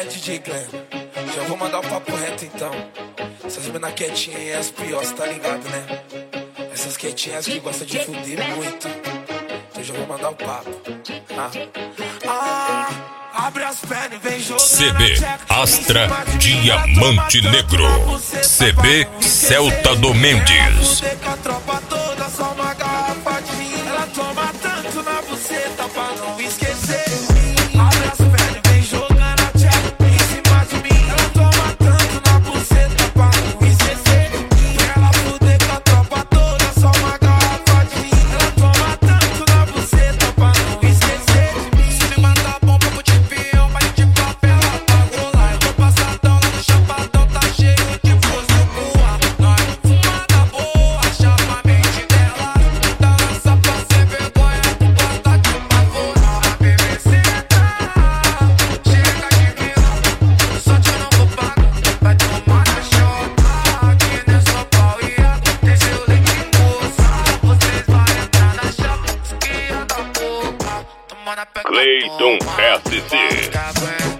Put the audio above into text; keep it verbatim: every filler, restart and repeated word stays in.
D J Glenn, já vou mandar o papo reto então. Essas mina quietinhas e as piores, tá ligado, né? Essas quietinhas que gostam de fuder muito. Então já vou mandar o papo. Ah, ah, abre as pernas e vem jogando. C B Astra Diamante Negro. C B Celta do Mendes. A tropa toda, só uma garrafa de vinho. Ela toma tanto na buceta pra não esquecer. Abre as pernas e vem jogando a tcheca em cima de mim. Ela toma tanto na buceta pra não esquecer. Ela fuder com a tropa toda, só uma garrafa de vinho. Ela toma tanto na buceta pra não esquecer. Se me mandar bomba, eu vou te pião, mas de papel ela pagou lá. Eu tô passadão lá no chapadão, tá cheio de fuzil pro ar. Nós fumada boa, chapa a mente dela. Dá lança pra ser vergonha, tu gosta de uma porra. A B B C tá, chega de vilão. Só te não vou pagar, vai tomar na chota. Aqui nessa pauia, tem seu leite moça. Vocês vão entrar na chapa, esquia da boca. Toma na peca, Cleiton toma, S C. vai ficar